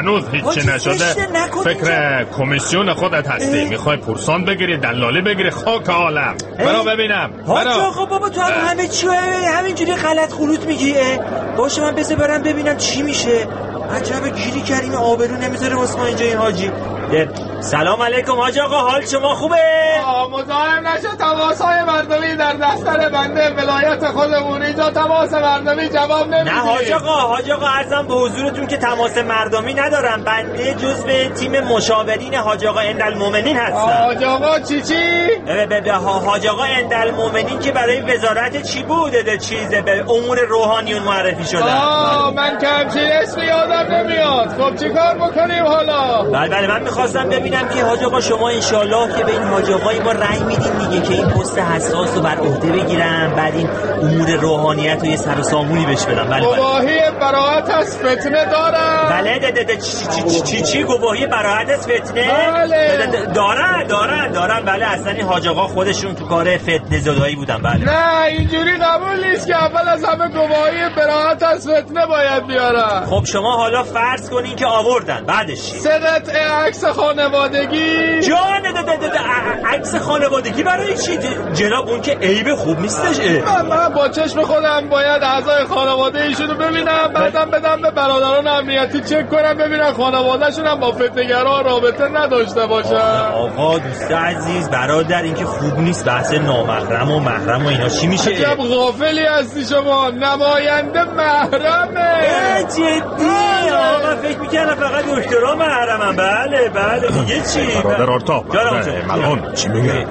هنوز هیچی نشده فکر کمیسیون خودت هستی. میخوای پورسان بگیری، دلالی بگیری، خاک عالم. برو ببینم. حاج آقا بابا تو همه چی همینجوری غلط خلوط میگی؟ باشه من بذار برم ببینم چی میشه. عجب گیری کردیم، آبرو نمیذاره واسه ما اینجا این حاجی. سلام علیکم حاج آقا، حال شما خوبه؟ مزاحم نشه، تماس‌های مردمی در دفتر بنده ولایت خودمون اینجا تماس مردمی جواب نمیدی. نه حاج آقا عرضم به حضورتون که تماس مردمی ندارم. بنده جزو تیم مشاورین حاج آقا اندالمومنین هستم. حاج آقا چی؟ حاج آقا اندالمومنین که برای وزارت چی بوده؟ چیزه به امور روحانیون معرفی شدن. من که همچین اسمی یادم نمیاد. خب چیکار بکنیم حالا؟ بله من میخواستم ببینم که حاج آقا شما انشالله که به این حاج آقای ما رأی میدین دیگه که این پست حساس رو بر عهده بگیرم، بعد این امور روحانیت رو یه سر و سامونی بهش بدم. بله گواهی براءت از فتنه دارم. بله چی گواهی براءت از فتنه؟ بله دارن. بله اصلا این حاج آقا خودشون تو کار فتنه زدایی بودن. بله نه اینجوری قبول نیست که اول از همه گواهی براءت از فتنه باید بیارن. خب شما حالا فرض کنین که آوردن، بعدش چی؟ سرت عکس خانوادگی. جان عکس خانوادگی برای چی؟ جناب اون که عیب خوب نیستش. من با چشم خودم باید اعضای خانواده ایشونو ببینم، بعدم بدم به برادران امنیتی چک کنم ببینم خانواده‌شون هم با فتنه‌گرا رابطه نداشته باشن. آقا دوست عزیز برادر این که خوب نیست، بحث نامحرم و محرم و اینا چی میشه؟ عجب غافلی هستی شما، نماینده محرمه. جدی؟ آقا فکر می‌کردم فقط دکترا محرمن. بله دیگه چی؟ برادر آرتا ملعون چی میگه؟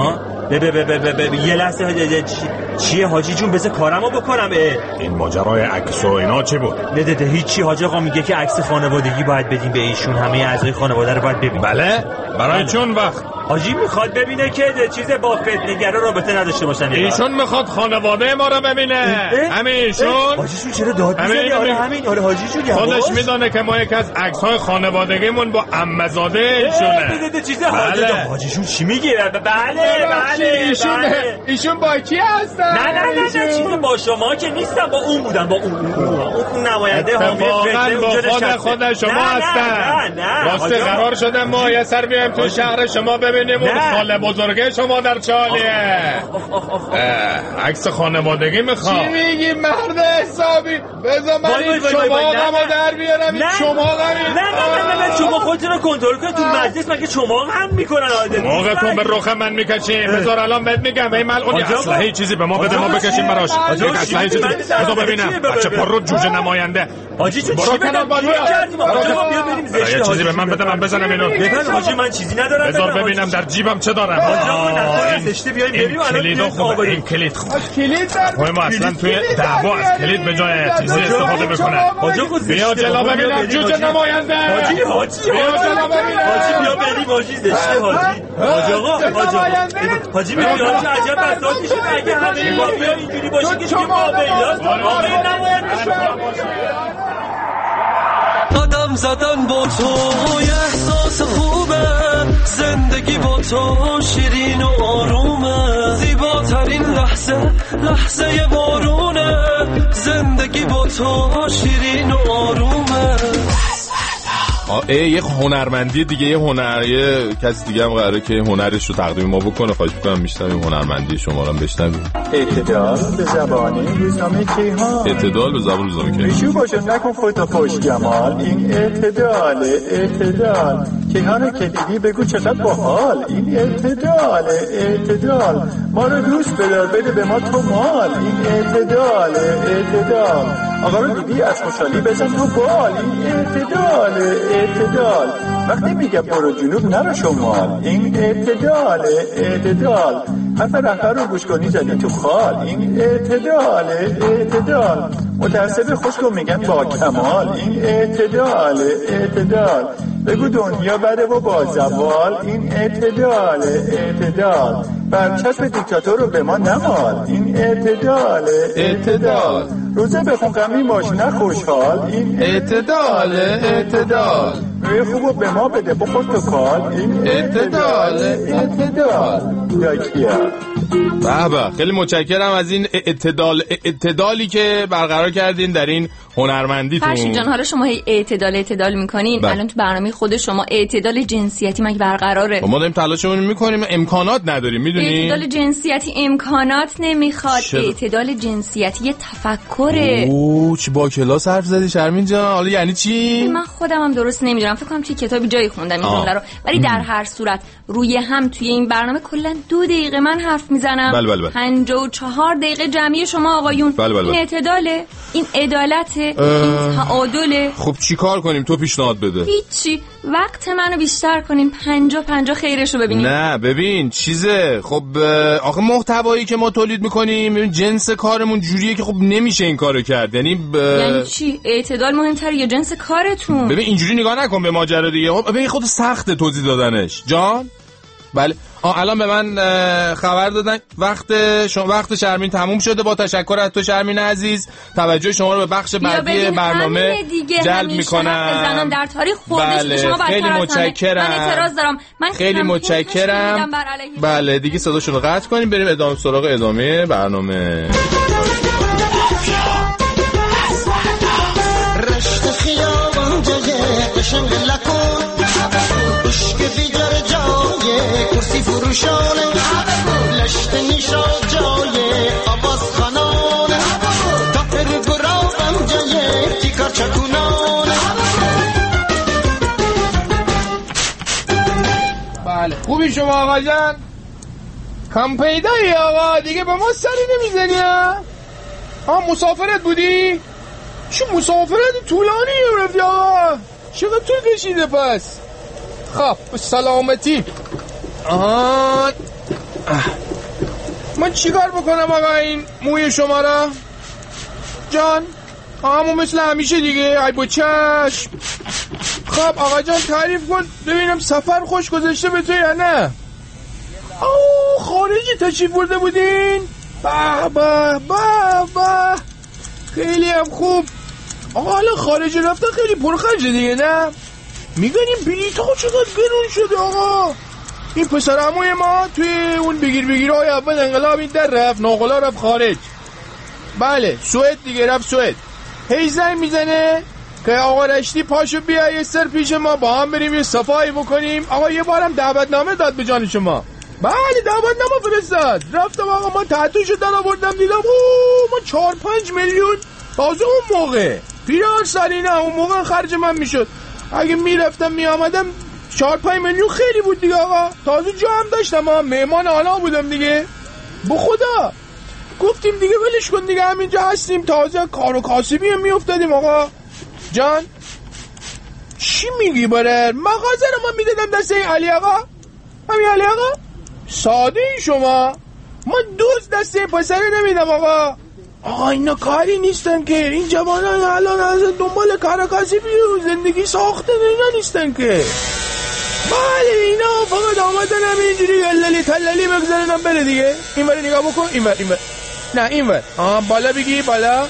یه لحظه چیه حاجی جون؟ بذار کارمو بکنم. این ماجرای عکس و اینا چی بود؟ نه هیچی. حاج آقا میگه که عکس خانوادگی باید بدیم به ایشون، همه اعضای خانواده رو باید ببین. بله برای چون وقت حاجی میخواد ببینه که چیز با فتنه‌گرا رابطه نداشته باشن. ایشون میخواد خانواده ما رو ببینه. همیشون حاجی جون چرا داد میزنی؟ آره حاجی جون خودش میدونه که ما یکی از عکس‌های خانوادگیمون با عمزاده ایشونه. چیزه حاجی جون چی میگه؟ بله ایشون با کی هستن؟ نه چیزی با شما که نیستم، با اون بودن، با اون نماینده حامی فتنه خود شما هستن. راستی قرار شده ما یه سر بیایم تو شهر شما ببینیم اون خاله بزرگه شما در چالیه. عکس خانوادگی میخوام. چی میگی مرد حسابی؟ بذار من این چماقمو در بیارم. این چماقم نه شما خودتون رو کنترل کنید. تو مجلس مگه چماق هم میکنن آدم؟ موقعتون به رخ من میکشین. بذار الان بهت میگم این ملعون اسلحه چیزی به ما بده ما بکشیم براش. یک اسلحه چیزی بذار ببینم. بچه پرو جوجه نماینده. حاجی چی کنم بیا بریم زشت. یه چیزی به من بده من بزنم اینو. ببین حاجی من چیزی ندارم. بذار ببینم در جیبم چه دارم. این کلید خوبه. ما اصلا توی دعوا از کلید به جای چیزی استفاده بکنن. بیا جلو ببینم جوجه نماینده. حاجی بیا جلو ببینم. بیا بریم حاجی زشته. حاجی بیا عجب بساطیشه. اگه همه ما بیا اینجوری باشه که شما بیلاست آقای نماینده قدم زدن با تو یه احساس خوبه، زندگی با تو شیرین و آرومه، زیباترین لحظه بارونه، زندگی با تو شیرین و آرومه. یه هنرمندی دیگه، یه کسی دیگه هم قراره که هنرش رو تقدیم ما بکنه. خواهش می‌کنم میشنویم هنرمندی شما رو بشنویم. اعتدال به زبان روزنامه کیهان. اعتدال به زبان روزنامه کیهان. بیشو باشون نکن فوتو خوش جمال. این اعتدال کیهان کلیدی بگو چقدر باحال. این اعتدال ما رو دوست بدار بده به ما تو مال. این اعتدال آقا رو دیدی از خوشحالی بزن تو بال. این اعتدال وقتی میگه برو جنوب نرو شمال. این اعتدال حرف رهبر رو گوش کنی زدی تو خال. این اعتدال متعصب خشکو میگن با کمال. این اعتدال بگو دنیا بده و با زوال. این اعتدال برچسب دیکتاتور رو به ما نمال. این اعتدال روزه بخون غمی باش نه خوشحال. این اعتدال روی خوبو به ما بده بخور تو کال. این اعتدال داکیا به خیلی متشکرم از این اعتدالی که برقرار کردین در این هنرمندیتون. فرشید جان، حالا شما هی اعتدال میکنین. الان تو برنامه خود شما اعتدال جنسیتی مگه برقراره؟ ما داریم تلاشمون میکنیم، امکانات نداریم، میدونی؟ اعتدال جنسیتی امکانات نمیخواد. اعتدال جنسیتی یه تفکره. چه با کلاس حرف زدی شرمین جان؟ حالا یعنی چی؟ من خودم هم درست نمیدونم، فکر کنم توی کتابی جایی خوندم این جمله رو، ولی در هر صورت روی هم توی این برنامه کلا 2 دقیقه من حرف میزنم. 54 دقیقه جمعی شما آقایون. این اعتداله، این عدالته، این تعادله. خب چی کار کنیم؟ تو پیشنهاد بده. هیچی، وقت منو بیشتر کنیم، 50 خیرشو ببینیم. نه ببین چیزه، خب آخه محتوایی که ما تولید میکنیم، ببین جنس کارمون جوریه که خب نمیشه این کارو کرد. یعنی چی؟ اعتدال مهمتره یا جنس کارتون؟ ببین اینجوری نگاه نکن به ماجرا دیگه. خب ببین خود سخته توضیح دادنش. جان بله الان به من خبر دادن وقت شرمین تموم شده. با تشکر از تو شرمین عزیز، توجه شما رو به بخش بعدی برنامه جلب میکنم. در تاریخ بله شما خیلی متشکرم. من اعتراض دارم. خیلی متشکرم. بله دیگه صداشون رو قطع کنیم، بریم سراغ ادامه برنامه. رشت خیابان جای قشنگ لکن عشق دیگر جای کرسی فروشانه لشت نیشا جای آواز خانانه تاپر گرابم جای تیکار چکونانه. بله خوبی شما آقا جان؟ کم پیدایی آقا، دیگه به ما سری نمیزنی ها؟ مسافرت بودی؟ چه مسافرت طولانی رفتی آقا؟ چقدر طول کشیده پس؟ خب سلامتی. من چیکار بکنم آقا این موی شما را؟ جان همون مثل همیشه دیگه. ای با چشم. خب آقا جان تعریف کن ببینم سفر خوش گذشته به تو یا نه؟ خارجی تشریف برده بودین؟ به به به به خیلی هم خوب. آقا حالا خارجی رفتن خیلی پرخرجه دیگه نه؟ میگن این بلیط ها چقدر گرون شده آقا. این پسر عموی ما توی اون بگیرهای اول انقلاب این در رفت ناقلا رفت خارج. بله سوئد دیگه، رفت سوئد. هی زنگ میزنه که آقا رشتی پاشو بیا یه سر پیش ما با هم بریم یه صفایی بکنیم. آقا یه بارم دعوتنامه داد به جان شما. بله دعوتنامه فرستاد. رفتم آقا من تحتوشو در آوردم دیدم ما 4-5 میلیون تازه اون موقع پیران سالینا اون موقع خرج من میشد. اگه میرفتم میامدم 4-5 میلیون خیلی بود دیگه آقا. تازه جا هم داشتم مهمان آنا بودم دیگه. به خدا گفتیم دیگه ولش کن دیگه همینجا هستیم. تازه کار و کاسبی هم میافتادیم آقا جان. چی میگی برر؟ مغازه رو من میدادم دست این علی آقا. همین علی آقا ساده ای شما. من دوست دست این پسره نمیدم آقا. آقا اینا کاری نیستن که. این جوانان الان از دنبال کار کاسبی و زندگی ساختن اینا نیستن که. بله اینا فقط آمدن همینجوری گللی تللی بگذارنم بره دیگه. این بره نگاه بکن. این بر نه این بر بالا بگی بالا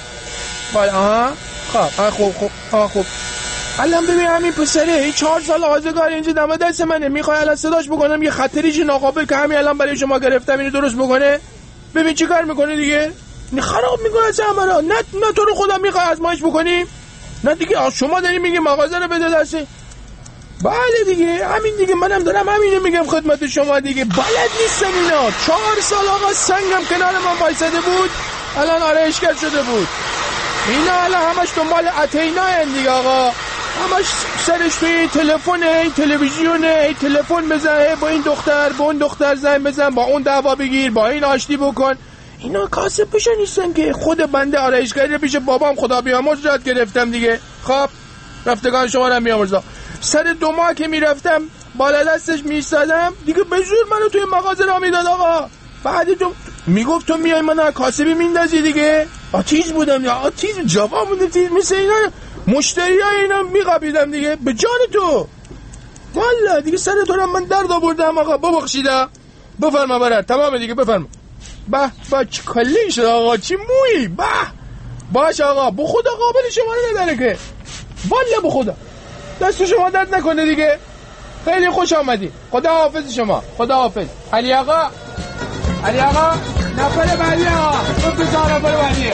خوب الان ببین همین پسره 4 سال آزگار اینجا دم دست منه. میخوای الان صداش بکنم یه خطریش ناقابل که همین الان برای شما گرفتم اینو درست بکنه. ببین چی کار میکنه دیگه. خراب میکنه از همه را. نه تو رو خودم میخوای آزمایش بکنیم؟ نه دیگه شما داری میگی مغازه رو بده دست. بله دیگه همین دیگه منم دارم همینو میگم خدمت شما دیگه. بلد نیستن اینا. 4 سال آقا سنگم کنار من وایساده بود الان آرایشگر شده بود. اینا الان همش دنبال اتینا دیگه آقا. همش سرش توی تلفن تلویزیونه. تلفن بزنه با این دختر با اون دختر زنگ بزن با اون دعوا بگیر با این آشتی بکن. اینا کاسب پیش نیستن که. خود بنده آرایشگری پیش بابام خدا بیامرز یاد گرفتم دیگه. خب رفتگان شما رو میامرزم. سر 2 ماه که میرفتم بالا دستش میستادم دیگه به زور منو توی مغازه را میداد آقا. بعد تو میگفت تو میای منو کاسبی میندازی دیگه. آتیز بودم یا آتیز جواب بودم تیز مثل اینا مشتری های اینا میقبیدم دیگه به جان تو. والا دیگه سر تو رو من درد آوردم آقا. ببخشیده بفرما برات تمام دیگه بفرما. به چه کلی شد آقا چی مویی. باش آقا به خدا قابل شما نداره که. والا به خدا دست شما درد نکنه دیگه. خیلی خوش آمدی. خدا حافظ شما. خدا حافظ علی آقا. علی آقا نفر بعدی آقا تو نفر بعدی.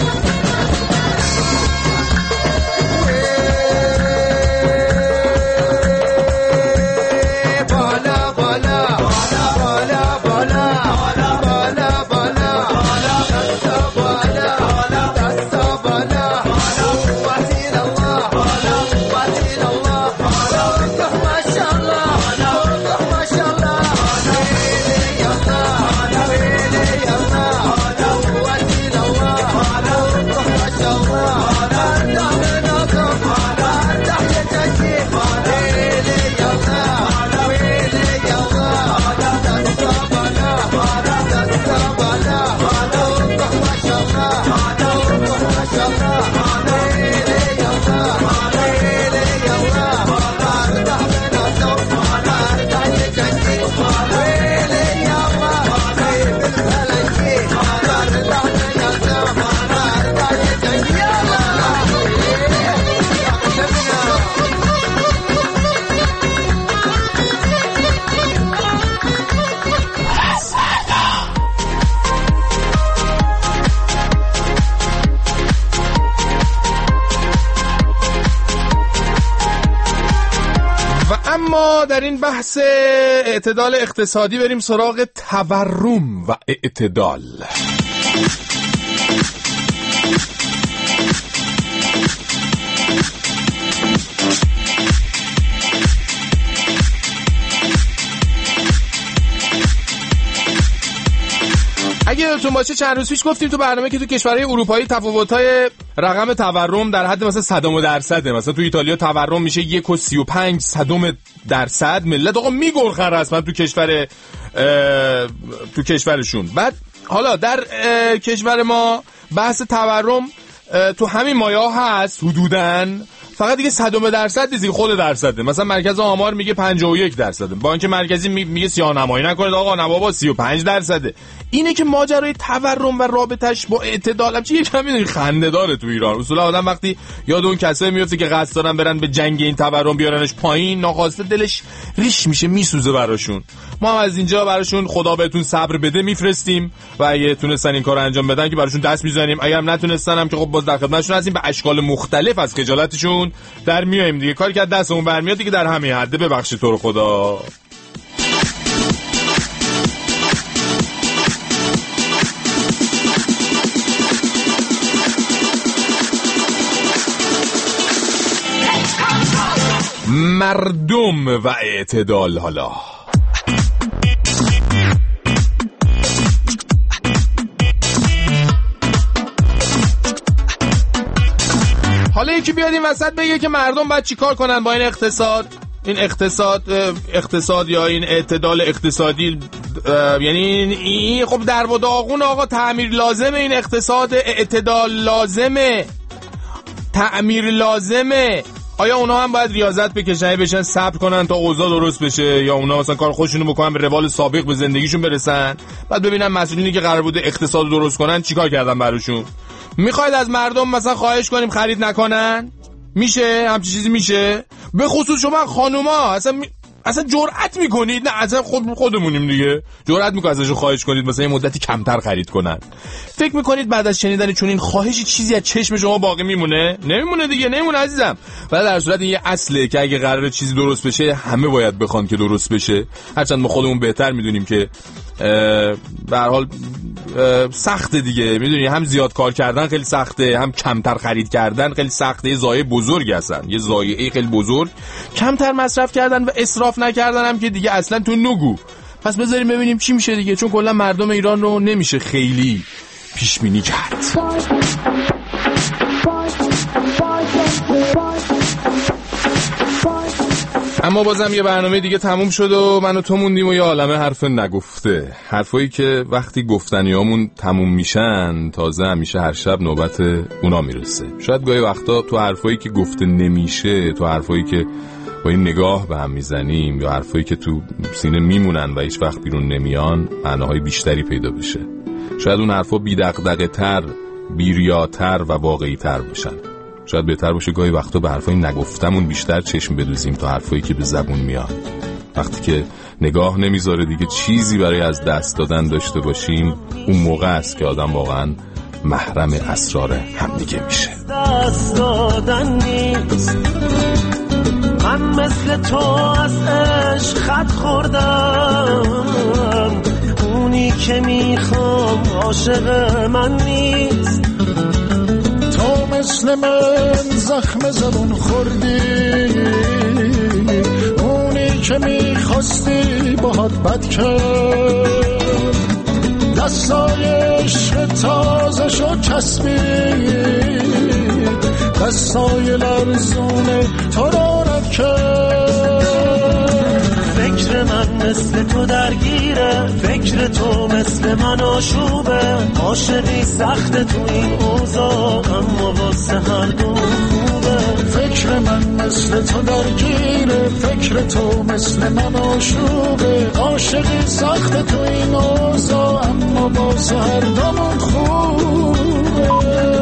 در این بحث اعتدال اقتصادی بریم سراغ تورم و اعتدال. اگه یادتون باشه چند روز پیش گفتیم تو برنامه که تو کشورهای اروپایی تفاوت‌های رقم تورم در حد مثلا 100%. مثلا تو ایتالیا تورم میشه 1.35%. ملت آقا میگرخن رسما تو کشورشون. بعد حالا در کشور ما بحث تورم تو همین مایه هست حدوداً، فقط دیگه 100% نیست، خود درصده. مثلا مرکز آمار میگه 51%، بانک مرکزی میگه سیاه‌نمایی نکنید آقا، نه بابا 35%. اینه که ماجرای تورم و رابطش با اعتدال چه یکم میدونی خنده داره تو ایران. اصولا آدم وقتی یاد اون کسایی میفته که قصد دارن برن به جنگ این تورم بیارنش پایین، ناخواسته دلش ریش میشه، میسوزه براشون. ما هم از اینجا براشون خدا بهتون صبر بده میفرستیم و اگه تونستن این کارو انجام بدن که براشون دست میزنیم، اگه هم نتونستن هم که خب باز در خدمتشون هستیم، به اشکال مختلف از خجالتشون در میایم دیگه. کاری که دستمون برمیاد دیگه در همین حد. ببخشید تو رو خدا. مردم و اعتدال. حالا یکی بیاد این وسط بگه که مردم باید چی کار کنن با این اقتصاد. این اقتصاد یا این اعتدال اقتصادی، یعنی این خب در و داغون آقا تعمیر لازمه. این اقتصاد اعتدال لازمه، تعمیر لازمه. آیا اونا هم باید ریاضت بکشن صبر کنن تا اوضاع درست بشه، یا اونا مثلا کار خودشونو بکنن به روال سابق به زندگیشون برسن، بعد ببینن مسئولینی که قرار بوده اقتصاد درست کنن چیکار کردن براشون؟ میخواید از مردم مثلا خواهش کنیم خرید نکنن؟ میشه همچین چیزی؟ میشه؟ به خصوص شما خانوما اصلا جرأت میکنید؟ نه اصلا خودمونیم دیگه، جرأت میکنید ازشون خواهش کنید مثلا یه مدتی کمتر خرید کنن. فکر میکنید بعد از شنیدن چون این خواهشی چیزی از چشم شما باقی میمونه؟ نمیمونه دیگه، نمیمونه عزیزم. ولی در صورت این یه اصله که اگه قراره چیزی درست بشه همه باید بخوان که درست بشه، هرچند ما خودمون بهتر میدونیم که به هر حال سخته دیگه. میدونی هم زیاد کار کردن خیلی سخته، هم کمتر خرید کردن خیلی سخته. یه ضایعه بزرگ هستن، یه ضایعه خیلی بزرگ. کمتر مصرف کردن و اسراف نکردن هم که دیگه اصلا تو نگو. پس بذاریم ببینیم چی میشه دیگه، چون کلا مردم ایران رو نمیشه خیلی پیش بینی کرد. اما بازم یه برنامه دیگه تموم شد و من و تو موندیم و یه عالمه حرف نگفته، حرفایی که وقتی گفتنیامون تموم میشن تازه همیشه هر شب نوبت اونا میرسه. شاید گاهی وقتا تو حرفایی که گفته نمیشه، تو حرفایی که با این نگاه به هم میزنیم، یا حرفایی که تو سینه میمونن و هیچ وقت بیرون نمیان، معناهای بیشتری پیدا بشه. شاید اون حرفا بی دغدغه تر، بی ریاتر و واقعی تر باشن. شاید بهتر باشه گاهی وقتا به حرفای نگفتمون بیشتر چشم بدوزیم تا حرفایی که به زبون میاد. وقتی که نگاه نمیذاره دیگه چیزی برای از دست دادن داشته باشیم، اون موقع است که آدم واقعا محرم اسرار همدیگه میشه. دست دادن نیست، من مثل تو از عشق خط خوردم، اونی که میخوام عاشق من نیست. تو مثل من زخم زبون خوردی، اونی که میخواستی باهات بد کرد، دستای عشق تازه شو چسبید، دستای لرزونه تو رو رد کرد. فکر من مثل تو درگیره، فکر تو مثل من آشوبه، عاشقی سخت تو این اوضاع اما واسه هر دو خوبه. فکر من مثل تو درگیره، فکر تو مثل من آشوبه، عاشقی سخت تو این اوضاع اما واسه هر دومون خوبه.